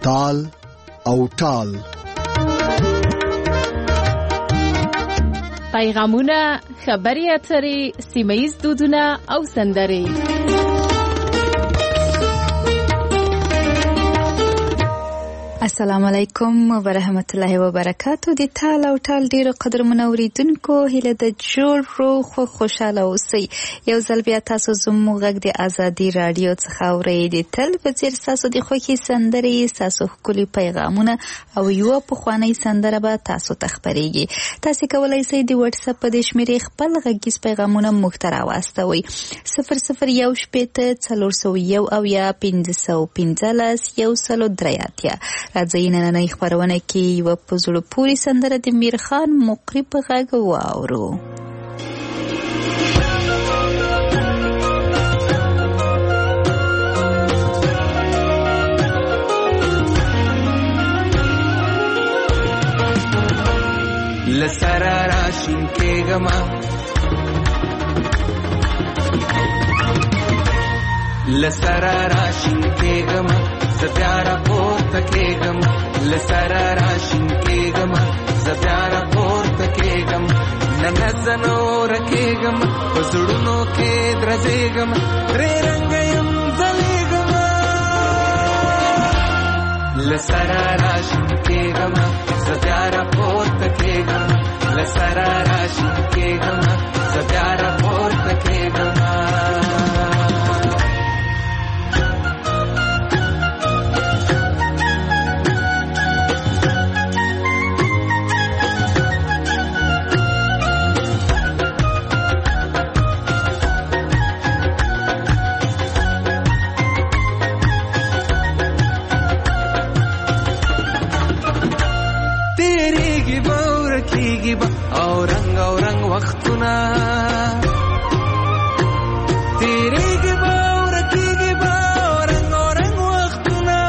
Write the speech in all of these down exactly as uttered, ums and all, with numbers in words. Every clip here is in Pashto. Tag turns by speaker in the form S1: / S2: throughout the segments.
S1: تال او ټال.
S2: پیغامونه، خبري اترې، سیمه‌ییز دودونه او سندرې.
S3: السلام علیکم ورحمت الله وبرکاتو. د تال او ټال ډیرو قدرمنو اوریدونکو هیله د جوړ روغ او خوشاله اوسئ. یو ځل بیا تاسو زموږ غږ د ازادي رادیو څخه اورئ. د تل په څیر تاسو د خوښي سندرې، تاسو ښکلي پیغامونه او یو پخوانی سندره به تاسو ته خپرېږي. تاسو کولای شئ د واتس اپ په شمیرې خپل غږیز پیغامونه موږ ته راواستوئ. صفر صفر یو شپېته څلور سوه یو اویا پنځه سوه پنځلس یو سل درې اتیا. راځئ نننۍ خپرونه کې یوه په زړه پورې سندره د میرخان مقری په غږ واورو.
S4: لسرا راشین کېږم لسرا راشین کېږم زه بیا راپورته کېږم لسرا راشین کېږم زه بیا راپورته کېږم نه زه نوره کېږم په زړونو کې درزېږم درې رنګه یم ځلېږم لسرا راشین کېږم زه بیا راپورته کېږم لسرا راشین کېږم زه بیا راپورته کېږم. او رنگ او رنگ وختونه تیریږي به او رکیږي به او رنگ او رنگ وختونه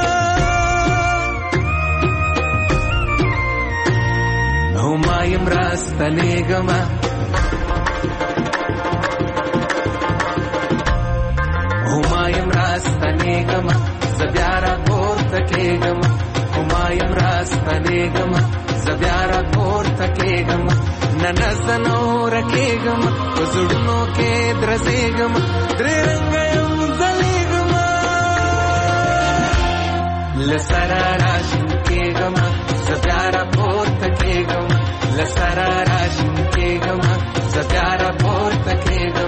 S4: او ما یم راستنېږم او ما یم راستنېږم زه بیا راپورته کېږم او ما یم راستنېږم زه بیا راپورته کېږم نه نه زه نوره کېږم په زړونو کې درزېږم درې رنګه یم ځلېږم لسرا راشین کېږم زه بیا راپورته کېږم لسرا راشین کېږم زه بیا راپورته کېږم.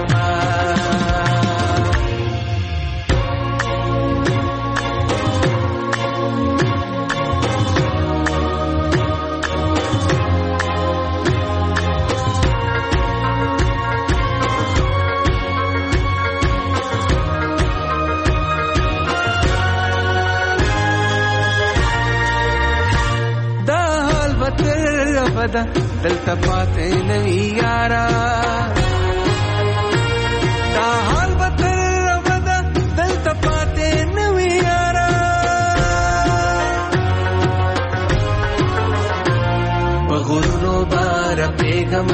S4: دلته پاتې نوي یارا دا حال به تر ابده دلته پاتې نوي یارا په غرونو به رپېږم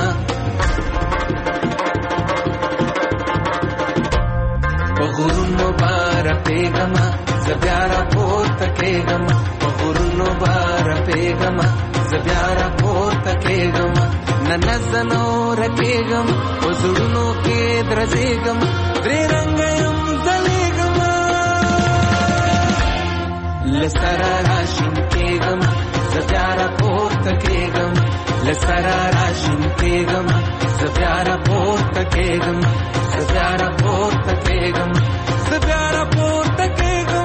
S4: په غرونو به رپېږم زه بیا راپورته کېږم په غرونو به رپېږم زه بیا راپورته کېږم نه نه زه نوره کېږم په زړونو کې درزېږم درې رنګه یم ځلېږم لسرا راشین کېږم زه بیا راپورته کېږم لسرا راشین کېږم زه بیا راپورته کېږم زه بیا راپورته کېږم زه بیا راپورته کېږم.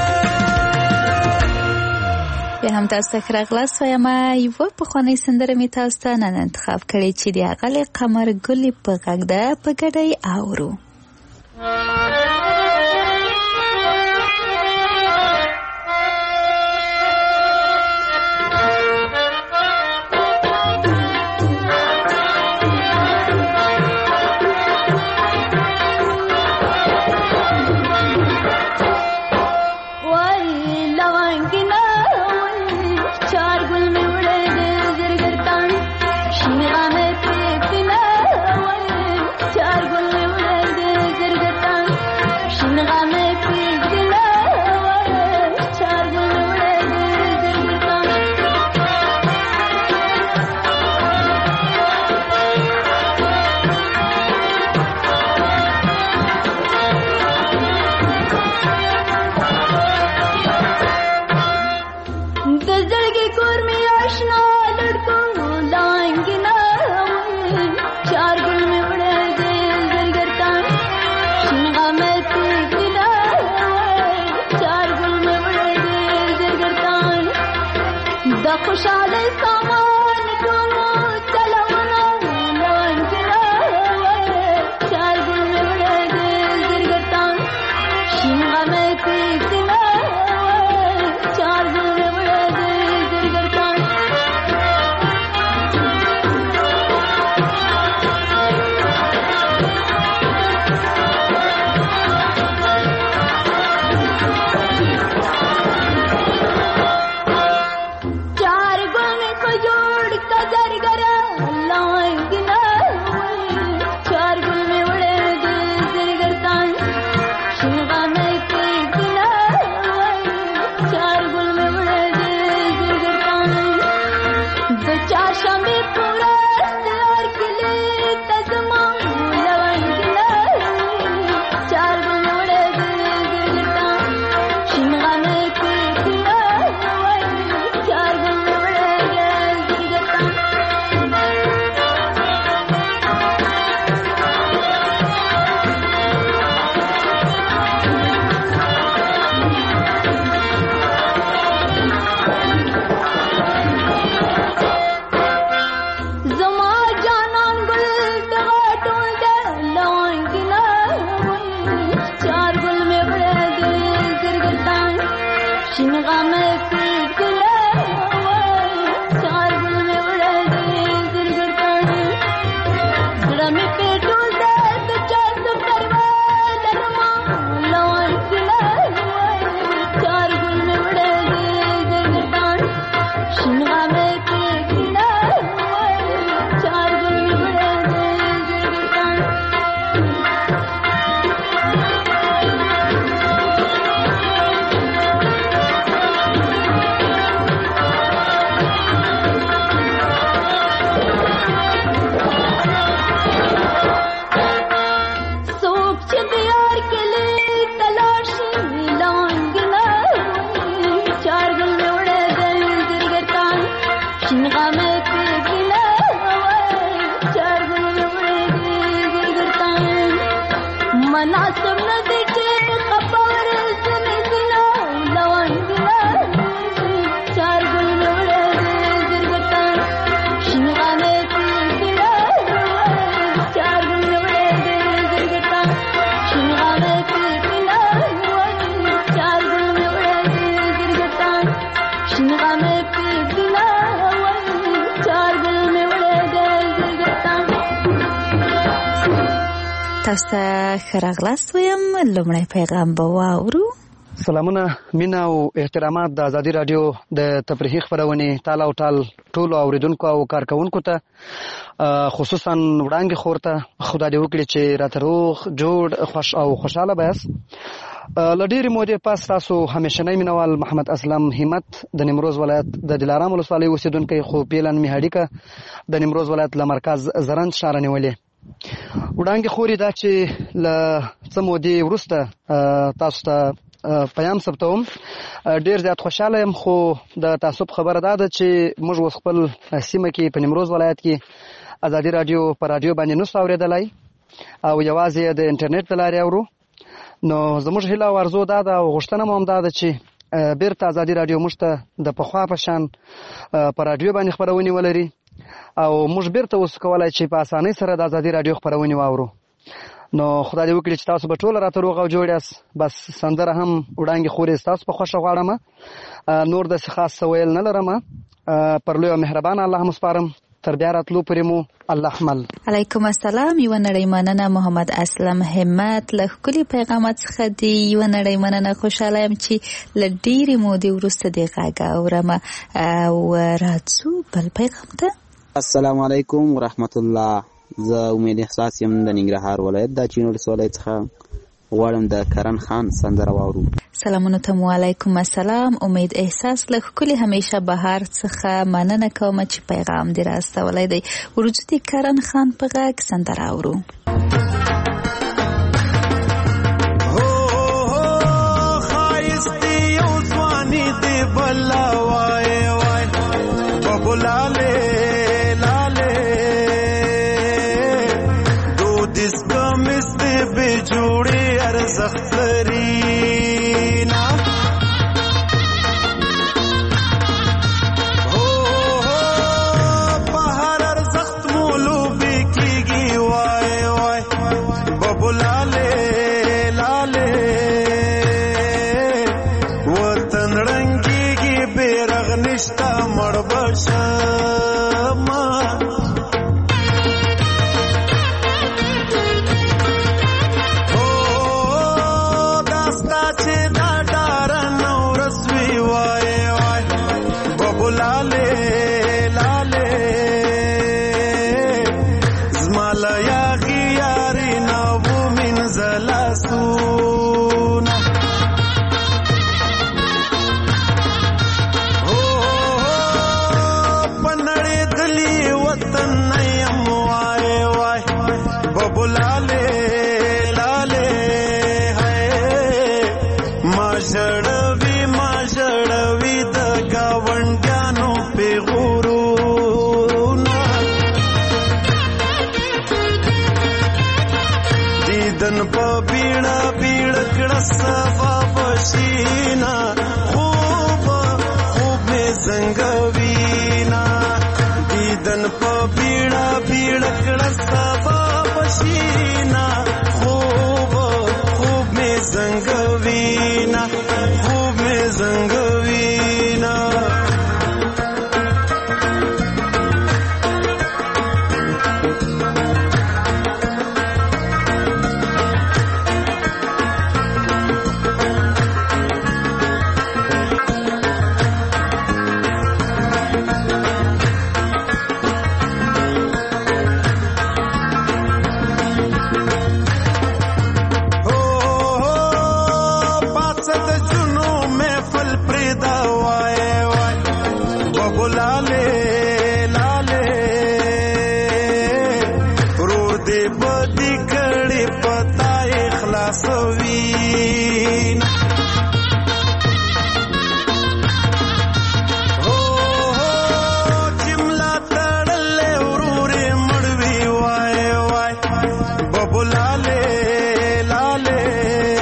S3: بیا هم تاسو ته ښه راغلاست وایم. یوه پخوانۍ سندره مې تاسو ته نن انتخاب کړې چې د اغلې قمر ګلې په غږ ده، په ګډه یې اورو.
S5: Chargul me ude zirgatan
S3: تاسو ته ښه راغلاست وایم. لومړی پیغام به واورو.
S5: سلامونه، مینه او احترامات د ازادي راډیو د تفریحي خپرونې تال او ټال ټولو اوریدونکو او کارکونکو ته، خصوصا وړانګې خور ته خدای دې وکړي چې راته روغ جوړ خوش او خوشحاله بیاست. له ډېرې مودې پس تاسو همیشنی مینوال محمد اسلم همت د نیمروز ولایت د دلارام ولسوالۍ اوسېدونکی، خو پیلن مې هډیکه د نیمروز ولایت له مرکز زرنج ښاره نیولې. وړانګې خورې دا چې له څه مودې وروسته تاسو ته پیام ثبتوم، ډېر زیات خوشحاله یم. خو د تعصب خبره دا ده چې موږ اوس خپل سیمه کې په نیمروز ولایت کې ازادي راډیو په راډیو باندې نشو اورېدلی او یوازې د انټرنیټ له لارې اورو. نو زموږ هیله او ارزو دا ده او غوښتنه مو هم دا ده چې بیرته ازادي راډیو موږ ته د پخوا په شان په راډیو باندې خپرونې ولري او موږ بیرته اوس کولی چې په اسانۍ سره د ازادي راډیو خپرونې واورو. نو خدای دې وکړي چې تاسو به ټوله راته روغ او جوړ یاست. بس سندره هم وړانګې خورې ستاسو په خوښه غواړم، نور داسې خاص څه ویل نه لرم. پر لوی او مهربانه الله مو سپارم. تر بیا راتلو پورې مو الله حمل.
S3: علیکم السلام. یوه نړۍ مننه محمد اسلم همت له ښکلي پیغامات څخه دی. یوه نړۍ مننه. خوشحاله یم چې له ډېرې مودې وروسته دې غږ اورم او راځو بل پیغام ته.
S6: السلام علیکم ورحمت الله. زه امید احساس یم د ننګرهار ولایت د چینو ولسوالۍ څخه. غواړم د کرن خان سندره واورو.
S3: سلامونه ته مو علیکم السلام. امید احساس له ښکلي همیشه بهار څخه مننه کوم چې پیغام دې راستولی دی. ورجو د کرن خان په غږ سندره اورو.
S7: Laale, laale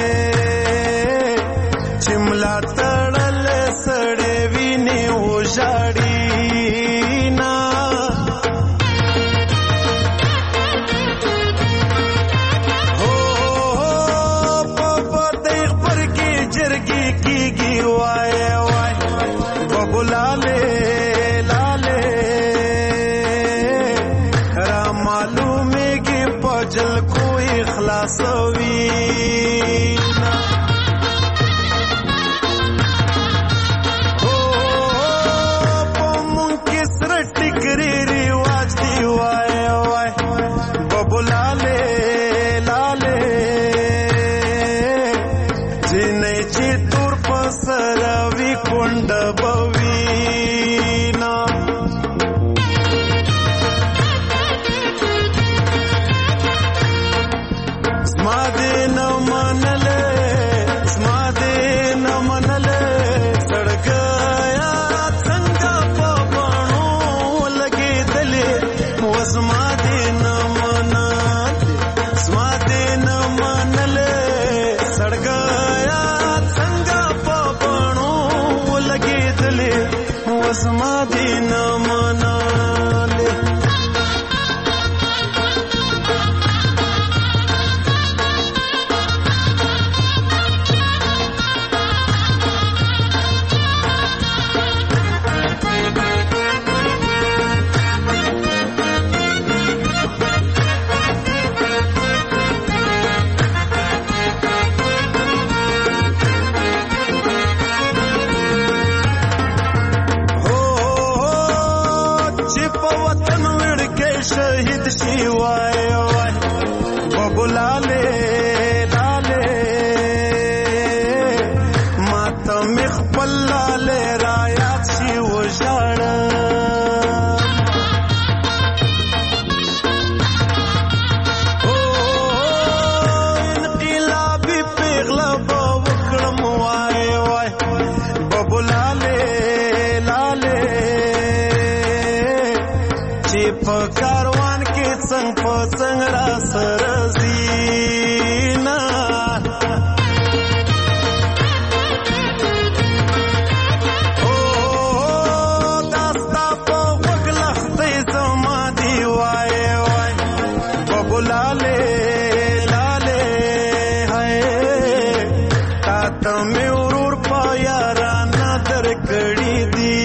S7: تمه ورور په یارانه درکړې دي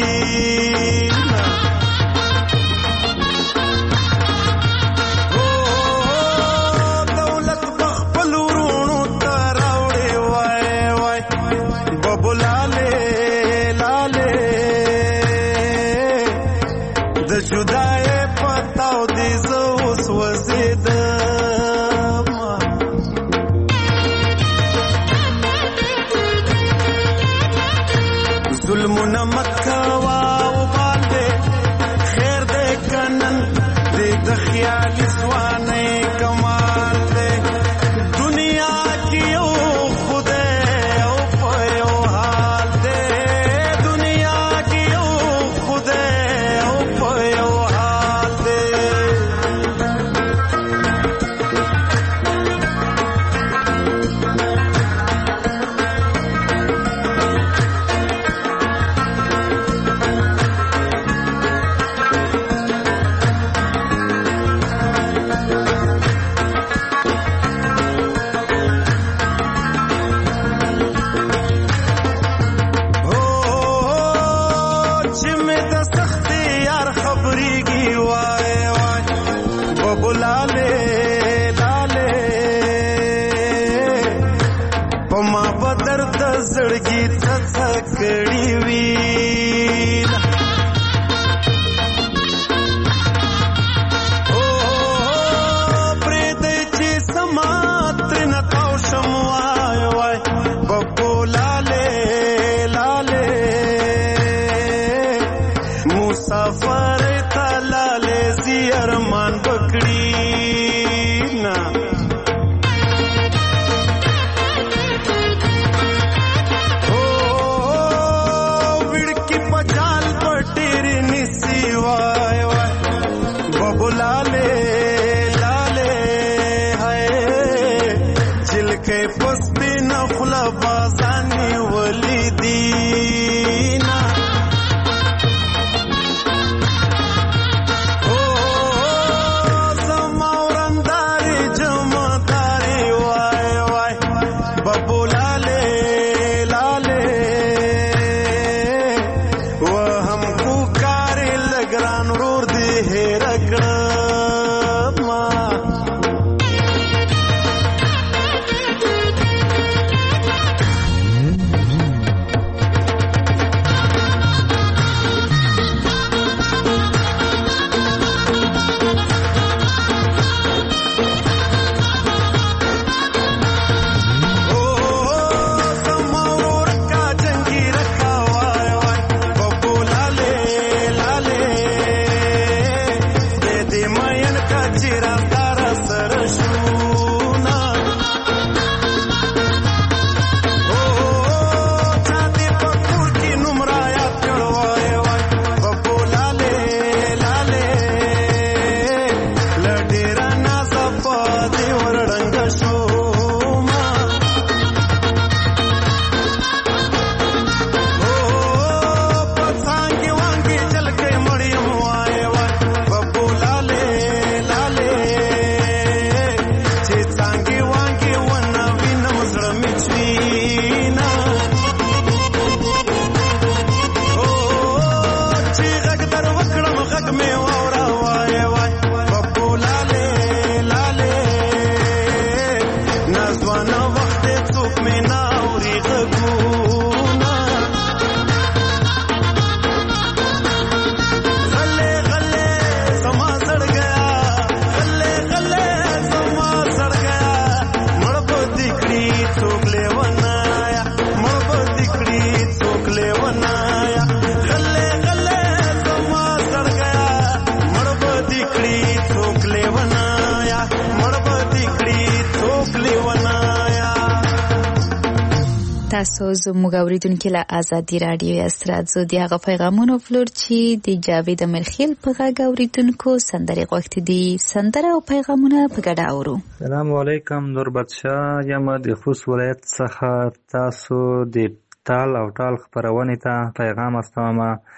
S3: تاسو زموږ اوریدونکو له آزادي رادیو استراد زو دی هغه پیغامونو فلور چې د جاوید امرخیل په غږ اوریدونکو سندرې غوښتي دي سندره او پیغامونه په ګډه اورو.
S8: السلام علیکم نور بادشاه یم د خوست ولایت څخه تاسو د تال او ټال خبرونه ته پیغام استوم.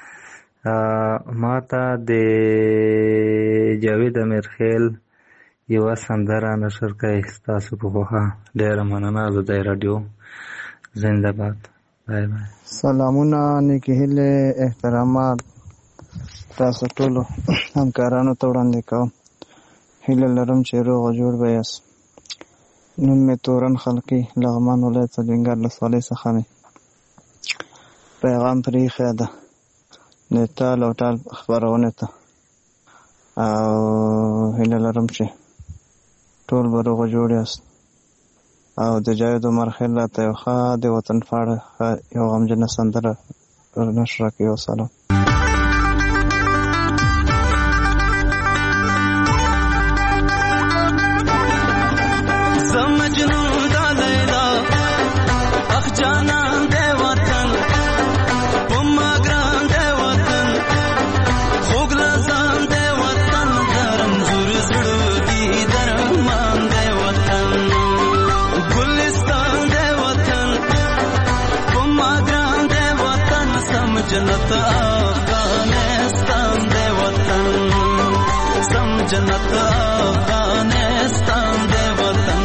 S8: ما ته د جاوید امرخیل یو سندره نشر کړئ تاسو په خوښه ډیره مننه. زه د رادیو زنده باد. بای بای.
S9: سلامونه، نیکې هیلې، احترامات تاسو ټولو همکارانو ته وړاندې کوم. هیله لرم چې روغ او جوړ به یاست. نوم مې تورن خلقي، لغمان ولایت څلوینګر ولسوالۍ څخه مې پیغام پرې ایښی ده د ټال او ټال خپرونې ته، او هیله لرم چې ټول به روغ او جوړ یاست. او د جاوید عمر خیل راته یو ښه د وطن په اړه یو غمجنه سندره نشره کړي. وسلام.
S7: जन्नत अफगानिस्तान दे वतन, सम जन्नत अफगानिस्तान दे वतन।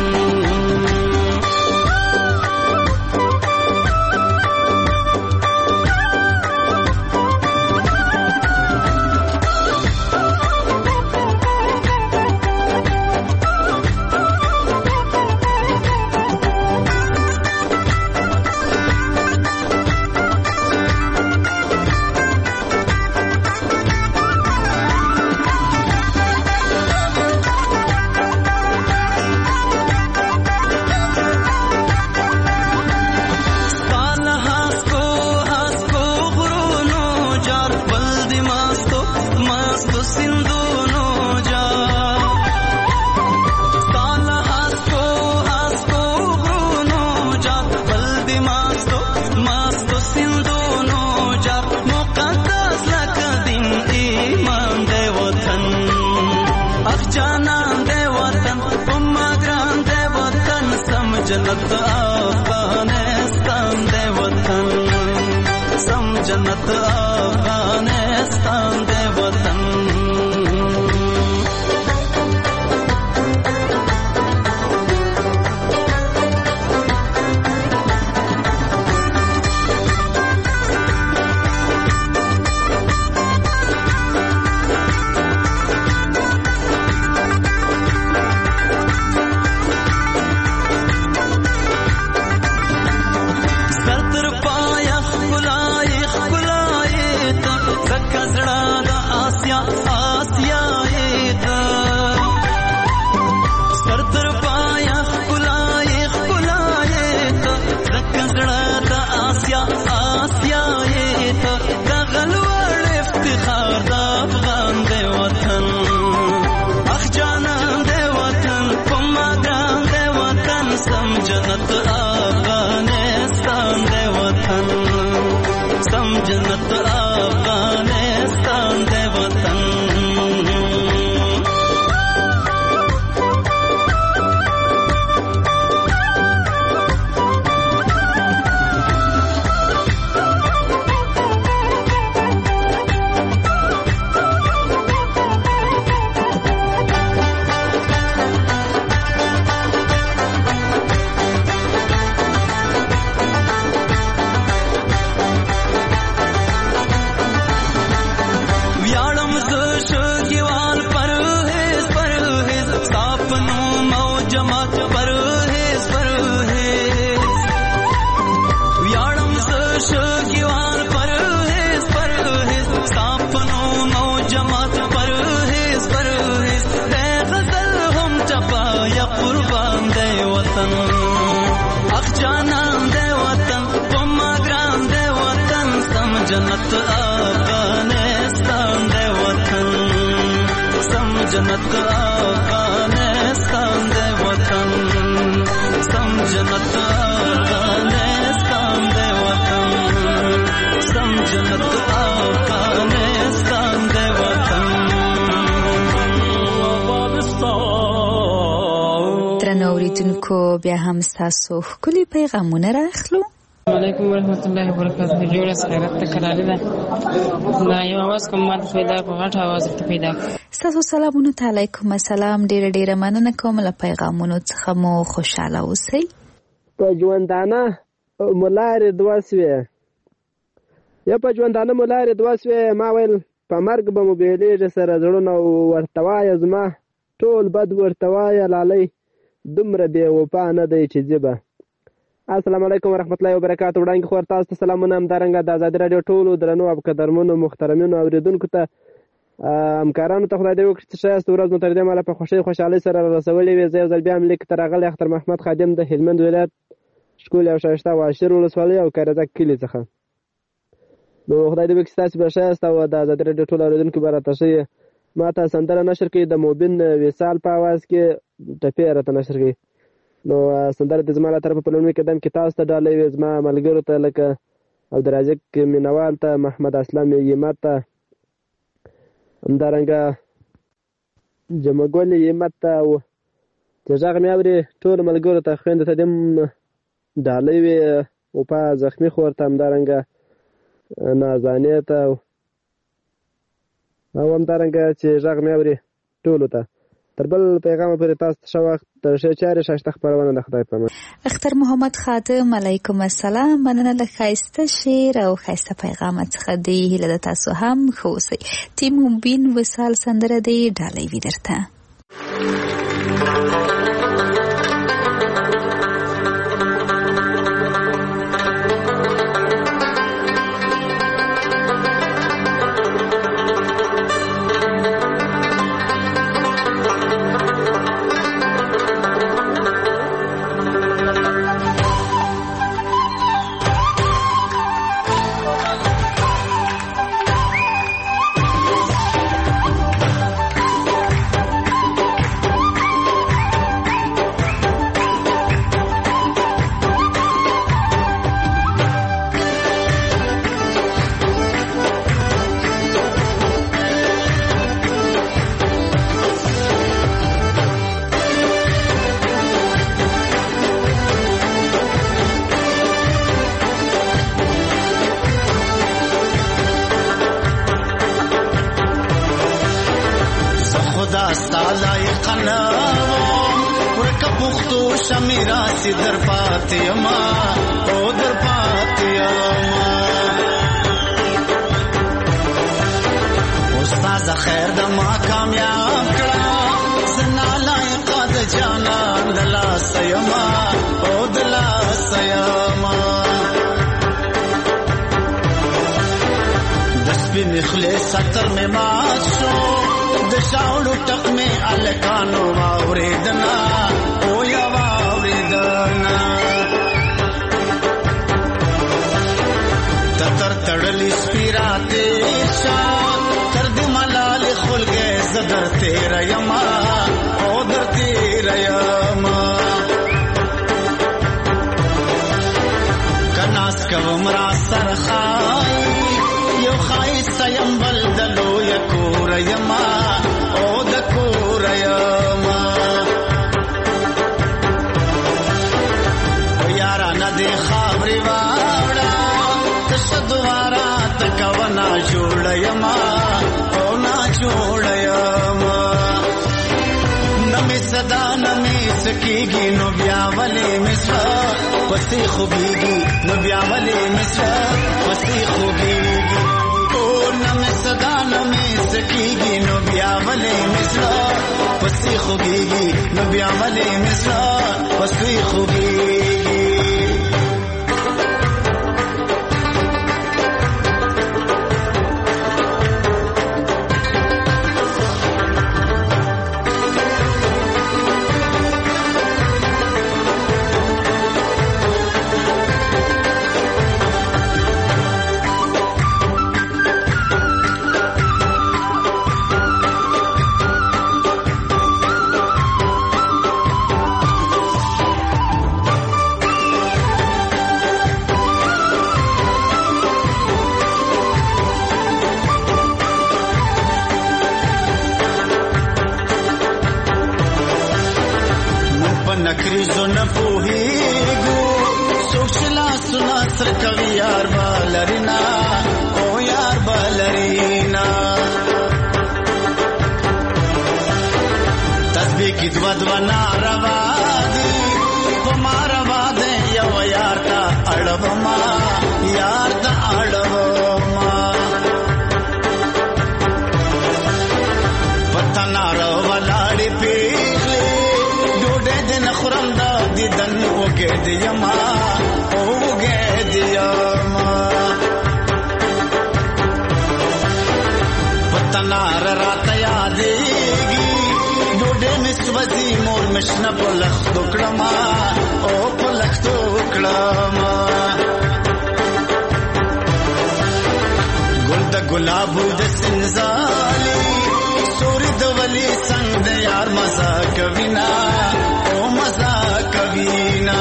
S7: जन्नत अफगानिस्तान दे वतन, सम जन्नत अफगानिस्तान दे वतन। जन्नत अफगानिस्तान दे वतन, सम जन्नत अफगानिस्तान दे वतन। जन्नत अफगानिस्तान दे वतन, सम जन्नत अफगानिस्तान दे वतन, सम जन्नत अफगानिस्तान दे वतन, सम जन्नत अफगानिस्तान दे वतन।
S3: درنو اوریدونکو، بیا هم ستاسو ښکلي پیغامونه راخلو.
S10: علیکم ورحمت الله وبرکاته. جوړه خیرت ته کړاله ده دا یو आवाज کوم ماته پیدا په غټ आवाज ته پیدا.
S3: تاسو سلامونه علیکم. السلام. ډیر ډیر مننه کوم له پیغامونو څخه مو خوشاله اوسئ.
S11: په ژوندانه مولارې دوه سوې یا په ژوندانه مولارې دوه سوې ما ویل په مرګ به مو بېلېږي سره زړونه ورته وایه زما ټول بد ورته وایه لالۍ دومره بې وفا نه دی چې ځي به. السلام علیکم ورحمت الله وبرکاتو. وړاندې خو تاسو ته سلامونه. همدارنګه د ازادي راډیو ټولو درنو او قدرمنو محترمینو اورېدونکو ته همکارانو ته خدای دې وکړي چې ښایسته ورځ مو تر دې مهاله په خوښۍ خوشحالۍ سره رسولې وي. زه یو ځل بیا هم لیک ته راغلی اختر محمد خادم د هلمند ولایت ښکلې او ښایسته واشر ولسوالۍ او کارزک کلي څخه. نو خدای دې وکړي ستاسې به ښایسته او د ازادي راډیو ټول اورېدونکي به راته ښیي. ما ته سندره نشر کړي د موبین وصال په اواز کې ټپې یې راته نشر کړي. نو سندره د زما له طرفه په لومړي قدم کې تاسو ته ډالۍ وي، زما ملګرو ته لکه عبدالرازق مینوال ته، محمد اسلام یمت ته، همدارنګه جمعګل یمت ته او چې غږ مې اوري ټولو ملګرو ته خویندو ته دې ډالۍ وي، وفا زخمي خور ته، همدارنګه نازانې ته او همدارنګه چې غږ مې اوري ټولو ته. تر بل پیغام پورې تاسو ته ښه وخت. د ښې چارې ښایسته خپرونه د خدای په امان.
S3: اختر محمد خادم علیکم السلام. مننه له ښایسته شعر او ښایسته پیغام څخه دی. هیله ده تاسو هم ښه اوسئ. ټیم موبین وصال سندره دی ډالۍ وي درته.
S7: ودونا روا دی پمارا وادے یو یار تا اڑ اړوما یار د اړوما وطن اړو ولاړې پیغلې ډوډۍ د نخرم د دیدن وګې دیما وګې دیما وطن اړ رات یادېږي ډوډۍ مې سوځي مور مشنه په لښتو کړما او په لښتو کړما ګل د ګلابو د سنځالي سوري د ولي څنګ د یار مزه کوینا او مزه کوینا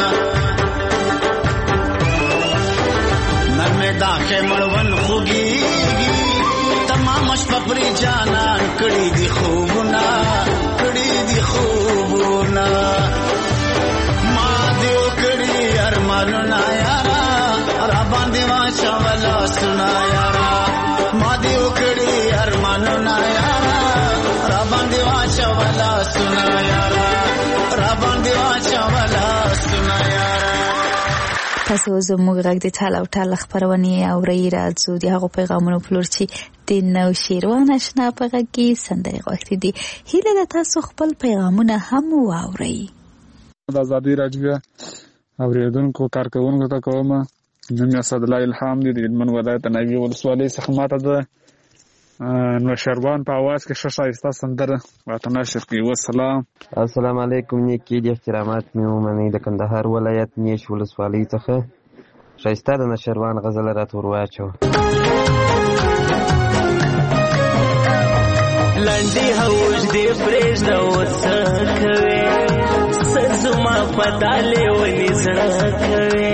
S7: نن مې داخې مړون خوږیږي تمام شپه پرې جانان کړي دي خوبونه کړي دي خوبونه ما دیو کړي ارمانونه یارا را باندې واچولا سنا یارا ما دیو کړي ارمانونه یارا را باندې واچولا سنا یارا را باندې واچولا سنا یارا
S3: تاسو زموږ غږ د ټال او ټال خبرونه اورئ راځو د هغو پیغامونو په لور چې د نو شیروان آشنا په غږ کې سندرې غوښتې دي هیله ده تاسو خپل پیغامونه هم واورئ
S12: د ازادي راډیو اوریدونکو کارکوونکو ته کوم نوم یې اسدالله الهام دی د هلمند ولایت ناوې ولسوالۍ څخه ماته د نوشیروان په اواز کې ښه ښایسته سندره راته نشر کړي. والسلام
S13: السلام علیکم نیکي د احترامات مې ومنئ د کندهار ولایت نیش ولسوالۍ څخه ښایسته د نوشیروان غزل راته ور واچوه.
S14: لنډې هوج دې پرېږده اوس څه کوې څه زما په دالې ونې زړه کوې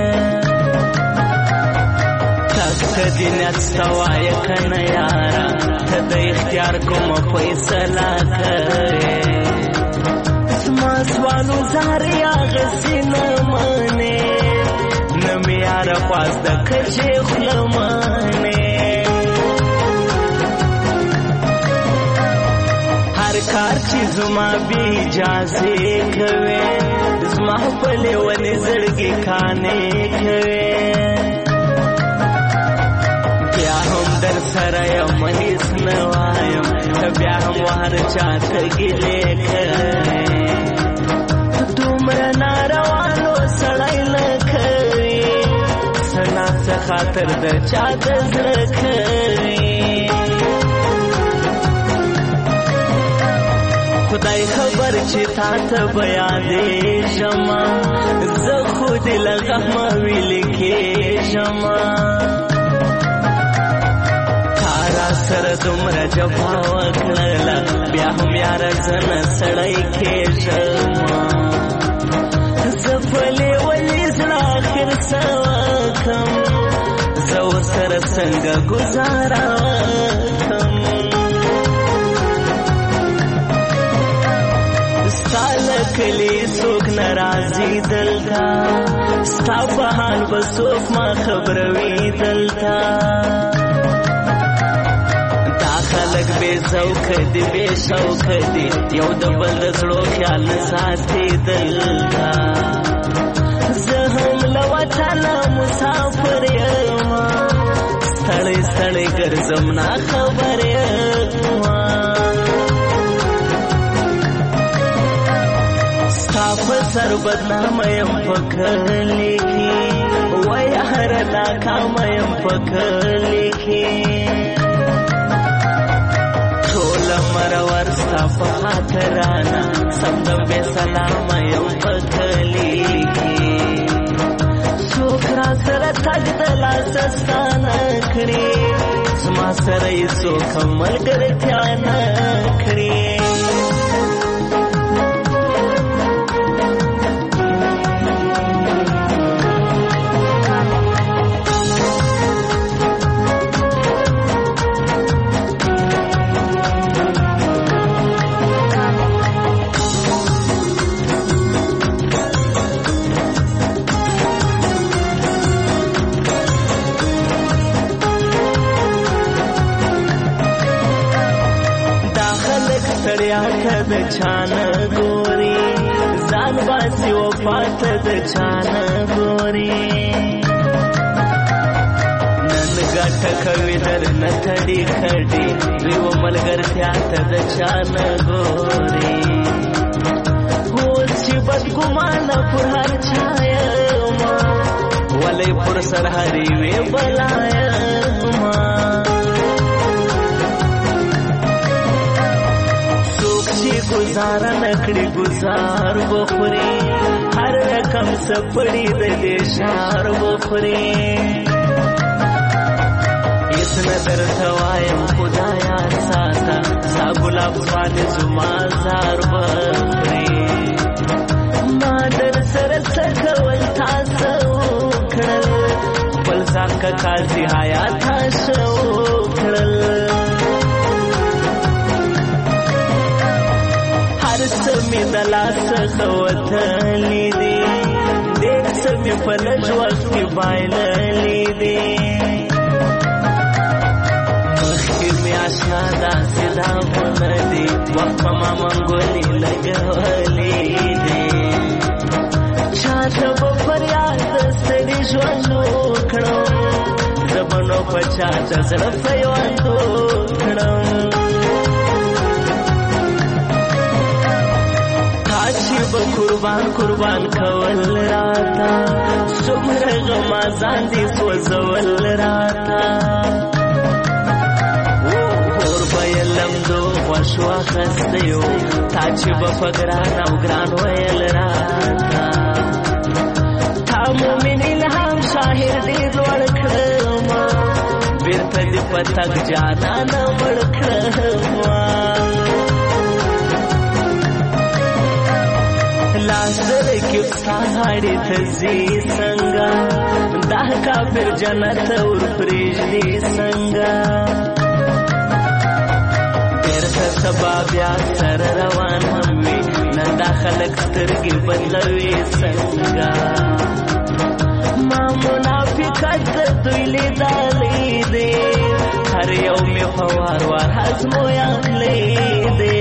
S14: تک ته دې نیت سته وایه که نه یاره ته د اختیار کومه فیصله کوې زما سوالو زارې اغسې نه منې نه مې یاره خواز د کچې خوله منې کار چې زما بې اجازې کوې زما خپلې ونې زړګې کانې کوې بیا هم در سره یم هېڅ نه وایم ته بیا هم هر چا ته ګیلې کوې دومره ناروانو سړی نه کوي څه ناڅه خاطر د چا د زړه کوي خدای خبر چې تا ته به یادېږم زه خو دې له غمه ویلې کېږم تا راسره دومره جفا وکړله بیا هم یاره زه نه سړی کېږم زه پلې ولې زړه اخر څه وکړم زه ورسره څنګه ګزاره وکړم ستا له کلي څوک نه راځي دلته ستا په حال به څوک ما خبروي دلته دا خلک بې ذوقه دي بې شوقه دي یو د بل د زړو خیال نه ساتي دلته زه هم له وطنه مسافر یم ستړی ستړی ګرځم ناخبر یم ستا په سر بدنامه یم په کلي کې وایي هره ناکامه یم په کلي کې ټوله مرور ستا په خاطرانه سمدم بې سلامه یم په کلي کې څوک را سره تګ د لاسه ستا نه کړي زما سره یې څوک هم ملګرتیا نه کړي د چانه ګوري ځان باسي وفات د چانه ګوري ټکوي درنه تړي کړي دوی و ملګرتیا ته د چا نه ګوري اوس چې بدګمانه پر هر چا یما ولې پر سر هرې وې بلا یما څوک چې ګزاره نه کړي ګزار وخوري هر رقم سپړي د دې شار وخوري اسنه درته وایم خدایا ساته ستا ګلاب باندې زما زار وخوري ما در سره څه کول تاسو وکړل خپل ځان که قاضي حیات تاسو وکړل هر څه مې د لاسه وتلی دي ډېر څه مې په لږ وخت کې بایللی دي مخکې مې اشنا داسې داغونه دي وخت په ما منګولې لګولې دي چاته به فریاد د ستړي ژوند وکړم زه به نو په چا د زړه پیوند وکړم چې به قربان قربان کول راته څومره غما ځان دې سوځول راته اور به یې لمدو خوښ واخیستی و تا چې به په ګران او ګران ویل راته تا مومن الهام شاهر دې لوړ کړما بیرته دې په تګ جانانه مړ کړما لاسر کې ساړې تزي څنګه دا کافر جنت اور پرېږدي څنګه بیرته سبا بیا سر روان هم وي نن دا خلک سترګې بدلوي څنګه ما منافقت د دوی لیدلی دی هر یو مې په وار وار ازمویلی دی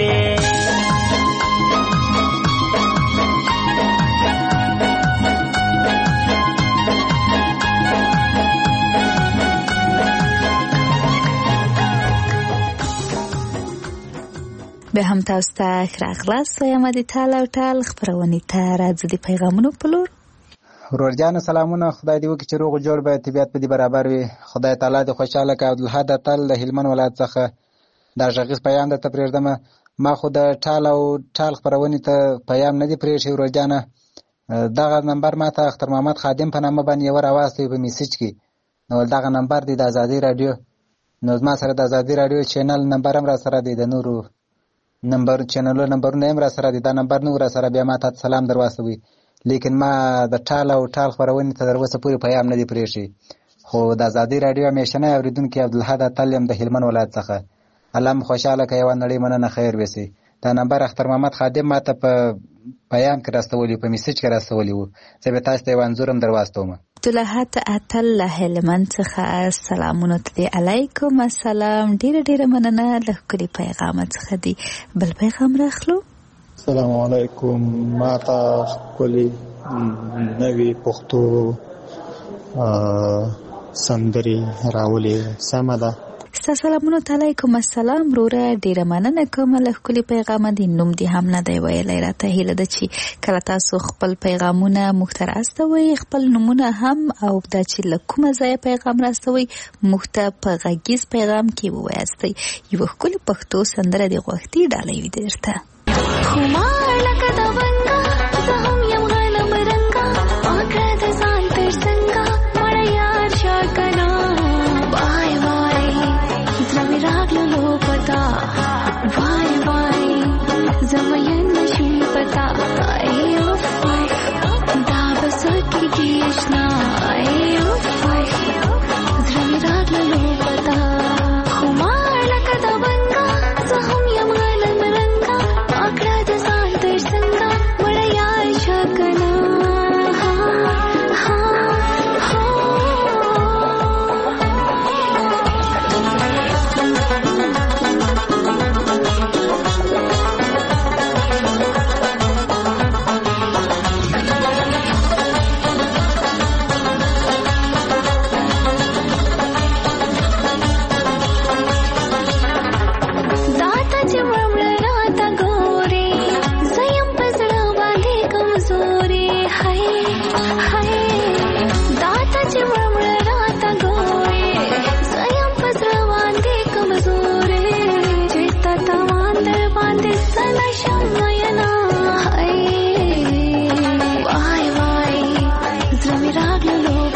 S3: به هم تاسو ته راغلاست وایم د ټال او ټال خپرونې ته راځي د پیغامونو په لور
S15: ورور جان سلامونه خدای دې وکړي چې روغ جوړ به طبیعت په دې برابر وي خدای تعالی دې خوشاله کړي عبدالحد اتل د هلمند ولایت څخه دا غږیز پیغام درته پرېږدم ما خو د ټال او ټال خپرونې ته پیغام نه دی پرېښی ورور جانه دغه نمبر ما ته اختر محمد خادم په نامه باندې یو راواستوي په میسج کې نو دغه نمبر دی د ازادي رادیو نو زما سره د ازادي رادیو چینل نمبر هم را سره دی د نورو نمبر چینل نمبرونه هم را سره دي دا نمبر نو را سره بیا ما ته سلام درواستوي لیکن ما د ټال او ټال خبرونه ته دروسه پوری پیغام نه دی پرېښی خو د ازادي رادیو همیشنه اوریدونکو عبدالحد اتل د هلمند ولایت څخه الله مو خوشاله کوي او نړۍ مننه خیر وسی دا نمبر اختر محمد خادم ما ته په پیغام کې راستولی په میسج کې راستولی وو زه به تاسو ته یو انځورم درواستوم
S3: عبدالحد اتل له هلمند څخه سلامونه ته علیکم السلام ډیر ډیر مننه له کلی پیغام څخه دی بل پیغام راخلو
S16: السلام علیکم ما ته کلی نوی پښتو سندري راولې سمه ده
S3: سلامونه علیکم السلام روره ډیره مننه کوم له کلی پیغام دی نوم دی هم نه دی ویلای راته هیله ده چې کله تاسو خپل پیغامونه مختر استوي خپل نمونه هم او د چې له کومه ځای پیغام راستوي مخته په غږیز پیغام کې وایستي یو کلی پښتو سندره دی غوښتي ډالۍ وي درته
S17: خمار لکه د ونګا زه هم یم غنم رنګا اګه د ځان تر څنګه مړ یار شکنا وای وای زمي راغلو پتا وای وای زمي نشي پتا ایو وای دا بس کی کیشنا ایو وای زمي راغلو پتا خمار لکه د ونګا زه هم یم غنم رنګا اګه د ځان تر څنګه مړ یار شکنا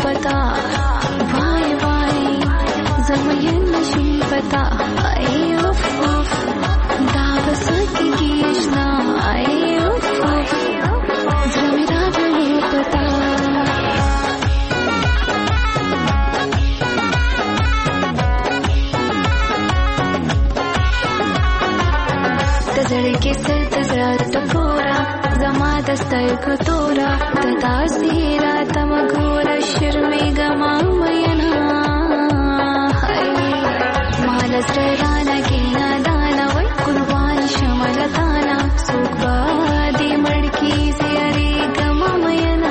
S17: پتا وای وای زمین نشم پتا ای اوف اوف دا بس کی کیشنا ای اوف اوف زمین راغلی پتا تزړ کې سر تزړ ټکورا زما دستر کو تورا تتا سیرا تم ګور شرمې ګما مینا مال سترانا کې نادانا وای قربان شمل تانا سوق بادي مړکی سیاري ګما مینا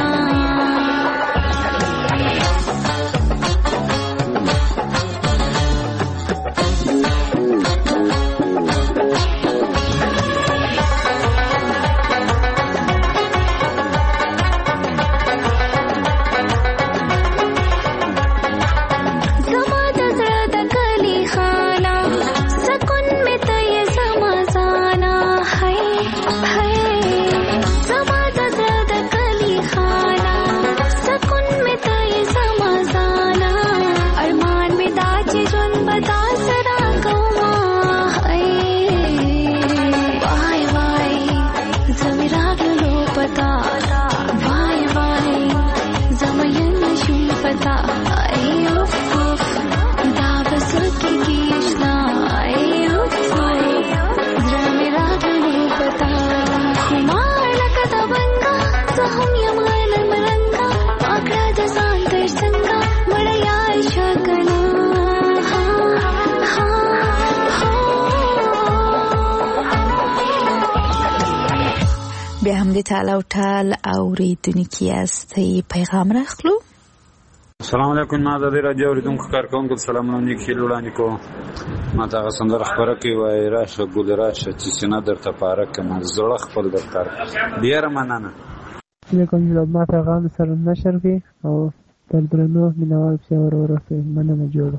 S17: بیا هم د ټال او ټال اوریدونکي یاستئ پیغام راخلو.
S18: السلام علیکم. ما د راډیو اوریدونکو کارکونکو سلامونه نیکی وړاندې کوم. ما ته سندره خبره کوي وای راشه ګل راشه چې سینه درته پاره کما زړه خپل درکار ډیر مننه.
S11: علیکم جناب ما پیغام سره نشر کی او تر درنو مینوال په اور ورته مننه جوړه.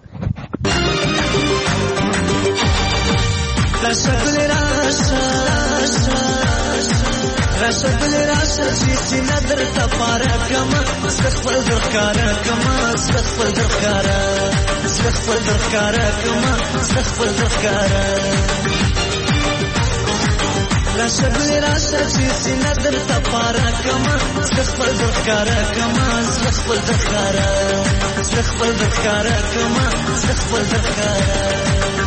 S7: راشه ګل راشه راشه ګل راشه چې سینه درته پاره کما خپل درکار کما خپل درکار خپل درکار کما خپل درکار راشه ګل راشه چې سینه درته پاره کما خپل درکار کما خپل درکار خپل درکار کما خپل درکار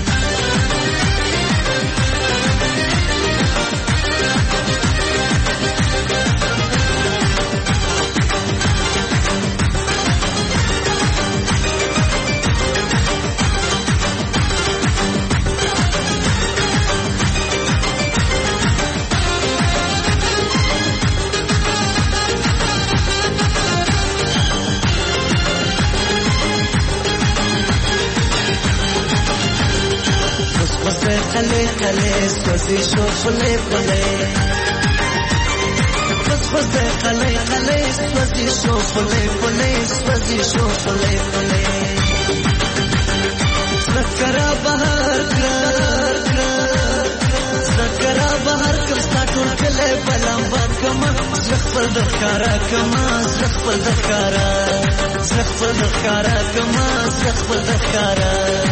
S7: خلي خلي سوزي شو فلي فلي بس بس خلي خلي سوزي شو فلي فلي سوزي شو فلي فلي سكرا بهر كرار سكرا بهر كم ساكن كله بلام بكما زخفل دكارا كما زخفل دكارا زخفل دكارا كما زخفل دكارا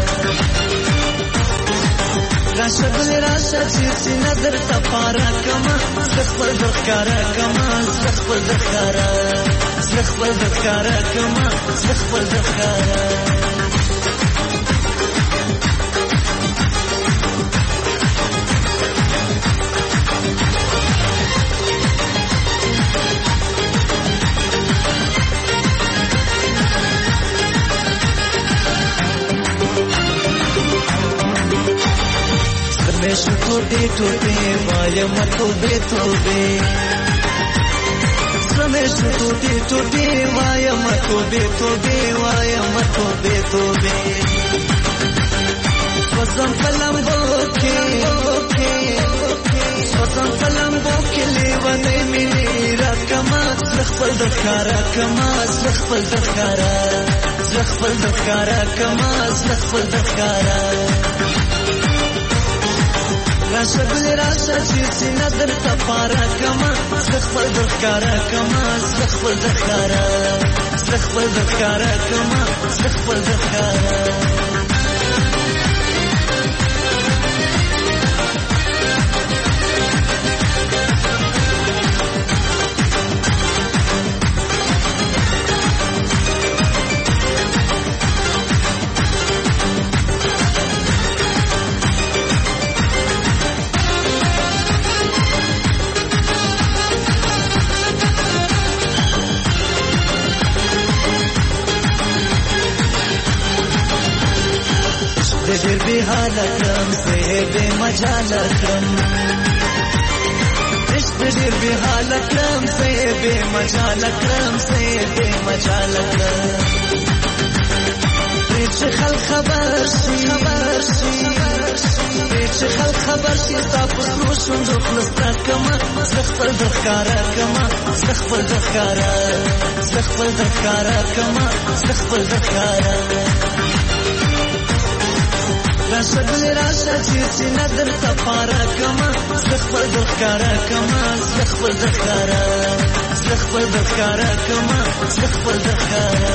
S7: راشه ګل راشه چې سینه درته پاره کما خپل درکاره کما خپل درکاره خپل درکاره کما خپل درکاره Mesmo tobe tobe, vai ama tobe tobe. Mesmo tobe tobe, vai ama tobe tobe, vai ama tobe tobe. Swazam palam boke, swazam palam boke, levane mini rat kama, zakhfal dakara kama, zakhfal dakara, zakhfal dakara kama, zakhfal dakara. راشه ګل راشه چې سینه درته پاره کما خپل درکاره کما خپل درکاره زه خپل در ښکاره کړمه زه خپل در ښکاره ډېر بې حاله کړم زه یې بې مجاله کړم عشق ډېر بې حاله کړم زه یې بې مجاله کړم زه یې بې مجاله کړم پرې چې خلک خبر شي پرې چې خلک خبر شي ستا په سرو شونډو خوله ستا کړمه زه خپل در ښکاره کړمه زه خپل در ښکاره زه خپل در ښکاره کړمه زه خپل در ښکاره راشه ګلې راشه چې سینه درته پاره کړمه زه خپل در ښکاره کړمه زه خپل در ښکاره زه خپل در ښکاره کړمه زه خپل در ښکاره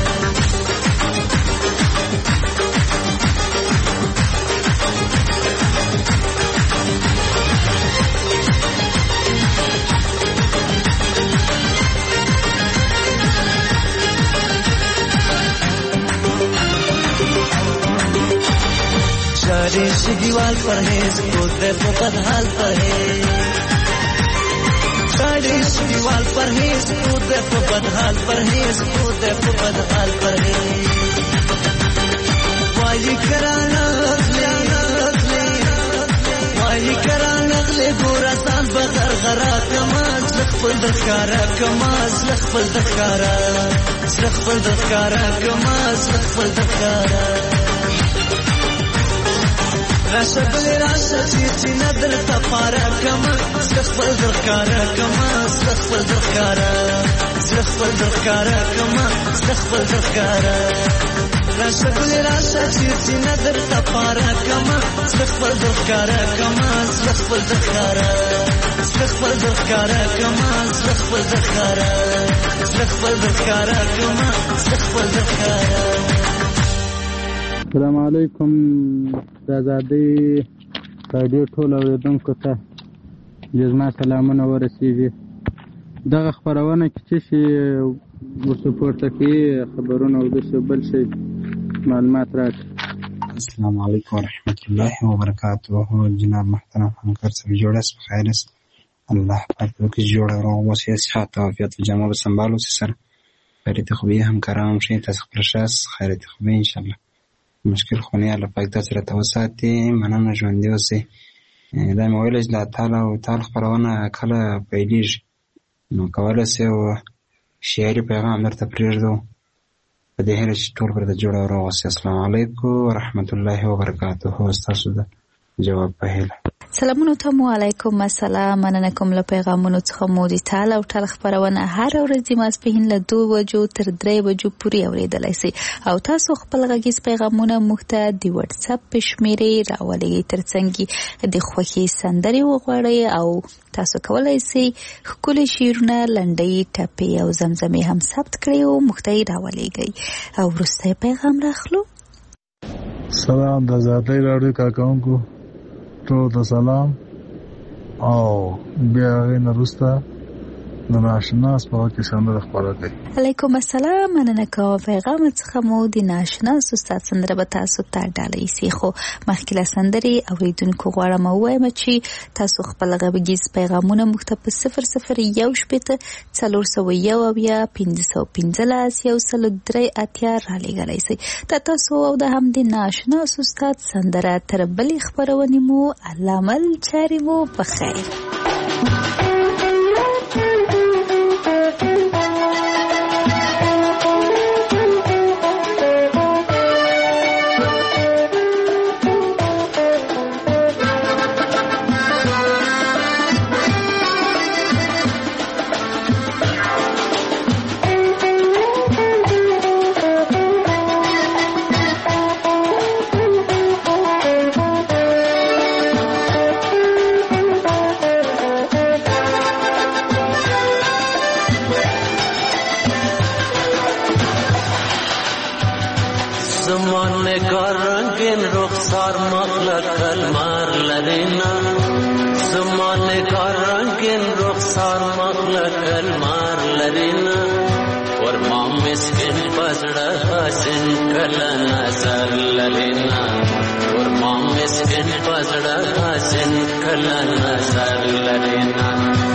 S7: شاری شی دیوال پرهیز کود دے تو بدحال پرهیز شاری شی دیوال پرهیز کود دے تو بدحال پرهیز کود دے تو بدحال پرهیز وائی کران اغلی وائی کران اغلی گورا سان بغر غرا کماز لخفل دخکارا کماز لخفل دخکارا لخفل دخکارا کماز لخفل دخکارا راشه ګلې راشه چې سینه درته پاره کړمه زه خپل در ښکاره کړمه زه خپل در ښکاره زه خپل در ښکاره کړمه زه خپل در ښکاره راشه ګلې راشه چې سینه درته پاره کړمه زه خپل در ښکاره کړمه زه خپل در ښکاره زه خپل در ښکاره کړمه زه خپل در ښکاره زه خپل در ښکاره کړمه زه خپل در ښکاره.
S19: السلام علیکم د ازادۍ راډیو ټول اورېدونکو ته زما سلامونه ورسېږي. دغه خپرونه کې چې شي ورڅ پورته کوي خبرونه او داسې بل شی معلومات راکړي.
S20: السلام علیکم ورحمت الله وبرکاته. جناب محترم همکار صاحب جوړ است بخیر است. الله پاک وکړي جوړ او اوسې صحت او عافیت جامه به سنبال اوسې سره خیرت خوبی همکاران هم شي تاسو خپل شاس خیرت خوبی ان شاء الله مشکل خونی الله پاک تاسو را توساتي مننه ژوندۍ اوسئ. دا مې ویل چې د تعالی او تعالی خپرونه کله پیلېږي نو کولی شئ شعري پیغام درته پرېږدو په دې هیله چې ټول پر د جوړ او روغ اوسئ. السلام علیکم ورحمت الله وبرکاته. ستاسو د جواب په هیله.
S3: سلامونه ته مو علیکم السلام. مننه کوم له پیغامونو څخه مو د تعالی او تعالی خبرونه هر ورځ د ماسپښین له دوه بجو تر درې بجو پورې اورېدلی سئ او تاسو خپل غږیز پیغامونه موږ ته د وټساپ په شمېرې راولئ ترڅنګ د خوښۍ سندرې وغواړئ او تاسو کولی سئ ښکلي شعرونه لنډۍ ټپې او زمزمې هم ثبت کړئ او موږ ته یې راولېږئ او وروستی پیغام راخلو.
S16: سلام د ازادۍ راډیو کارکوونکو ټول ته سلام او بیا هغې نه وروسته د ناشناس په وخت کې سندره خپاره کړئ.
S3: علیکم السلام. مننه کوم پیغام څخه مو د ناشناس استاد سندره به تاسو ته ډالۍ سي خو مخکې له سندرې اورېدونکو غواړم ووایم چې تاسو خپل غږیز پیغامونه موږ ته په صفر صفر یو شپېته څلور سوه یو اویا پنځه سوه پنځلس یو سل درې اتیا رالیږلی سئ. د تاسو او د همدې ناشناس استاد سندره تر بلې خپرونې مو الله مل چارې مو په خیر.
S14: زمان نگار رنگین رخسار مخلق کلمار لرینا زمان نگار رنگین رخسار مخلق کلمار لرینا ور ما مسکن پزړه حسن کله نظر لرینا ور ما مسکن پزړه حسن کله نظر لرینا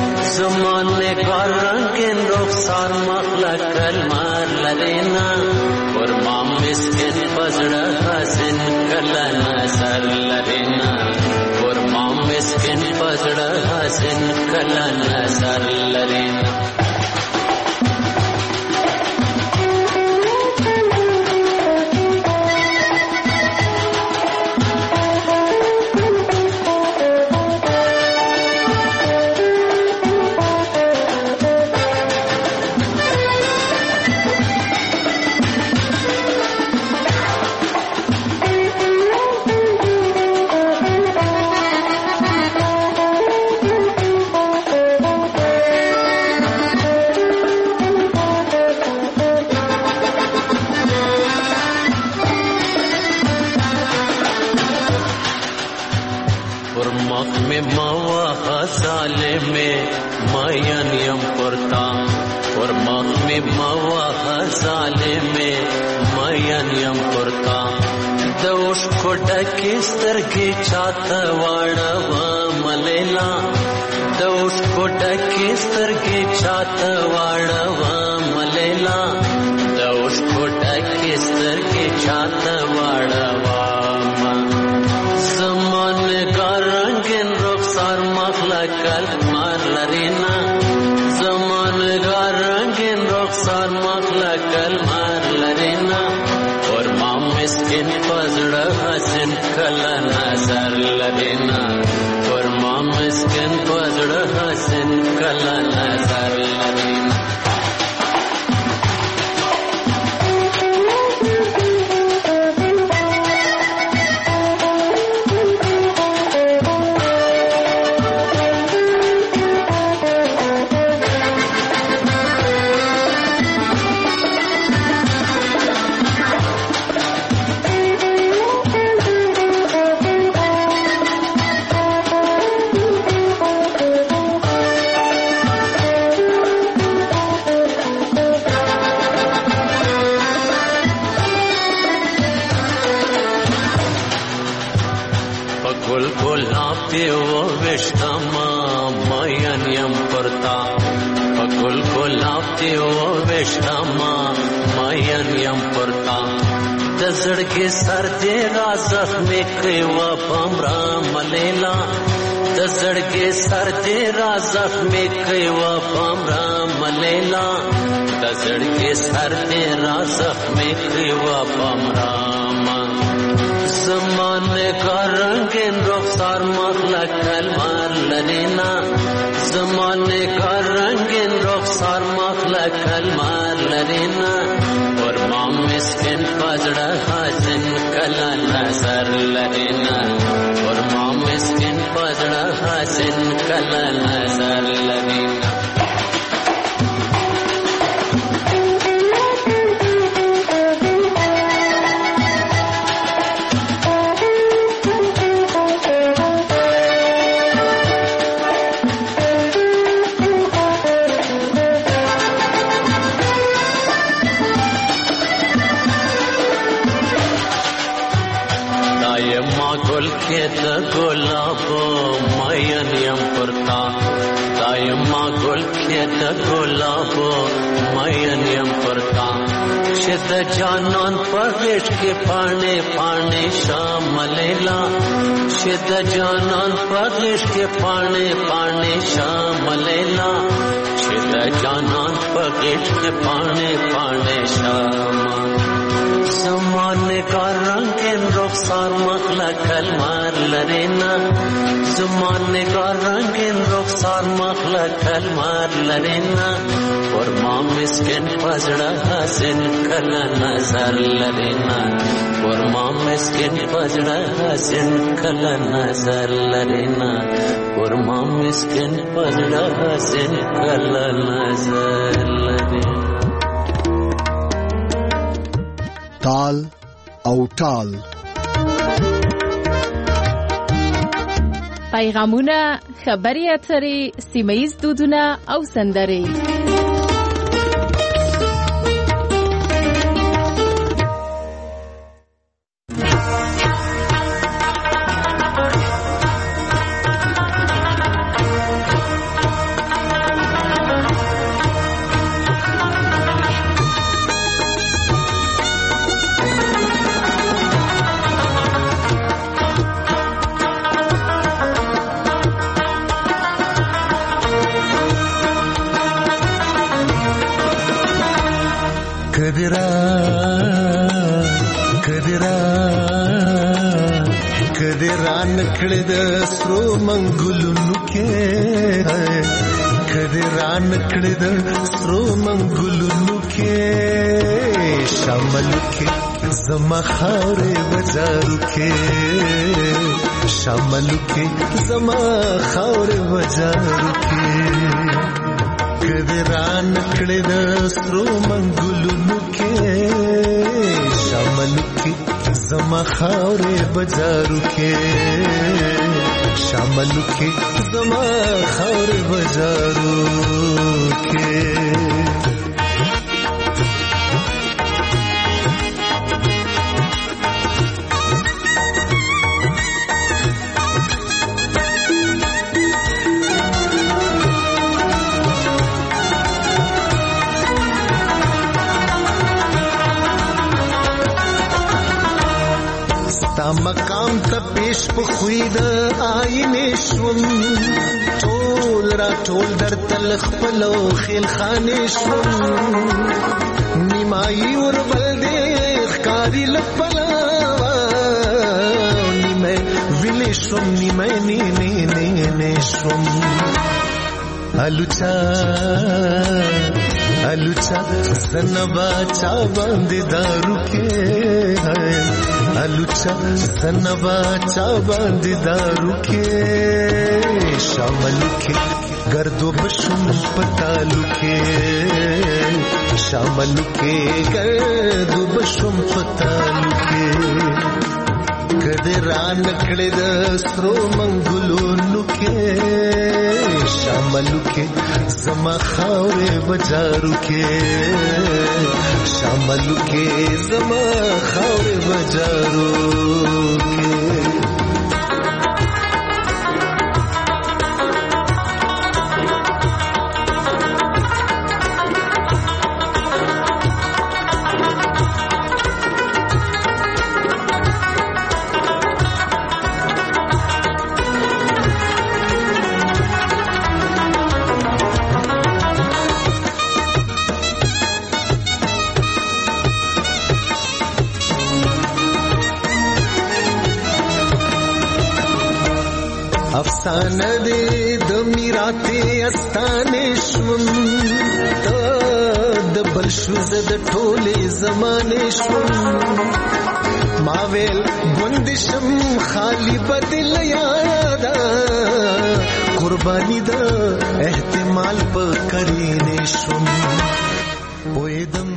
S14: زمان نگار رنگین رخسار مخلق کلمار لرینا ور ما مسکن پزړه حسن کله نظر لرینا ور ما مسکن پزړه حسن کله نظر لرینا
S1: ताल او ټال.
S2: پیغامونه، خبري اترې، سیمه‌ییز دودونه او سندرې.
S21: کړه د سرو منګلونو کې کده ران کړه د سرو منګلونو کې شامل کې زما خاورې بازارو کې شامل کې زما خاورې بازارو کې کده ران کړه د سرو منګلونو کې شامل کې زما خاورې بازارو کې شامل کې زما خاورې بازارو کې مقام ته پیش په خوید آینه شوم ټول را ټول در تل خپلو خیل خانه شوم نیمای ور بل دې ښکاری لپلا نیمه ویلې شوم نیمه نه نه نه نه شوم الوچا الوچا سنبا چا باندې دارو کې الوچا سنبا چا باندې دارو کې شامل کې گردو بشم پتالو کې شامل کې گردو بشم پتالو کې کده ران کړه د سترو منګلونو کې شامل کې زما خاورې بازارو کې شامل کې زما خاورې بازارو کې افسانه دې د میراته استانه شوم د بل شوز د ټوله زمانه شوم ما ویل بندشم خالی بدل یادا قربانی د احتمال په کرینه شوم پویدم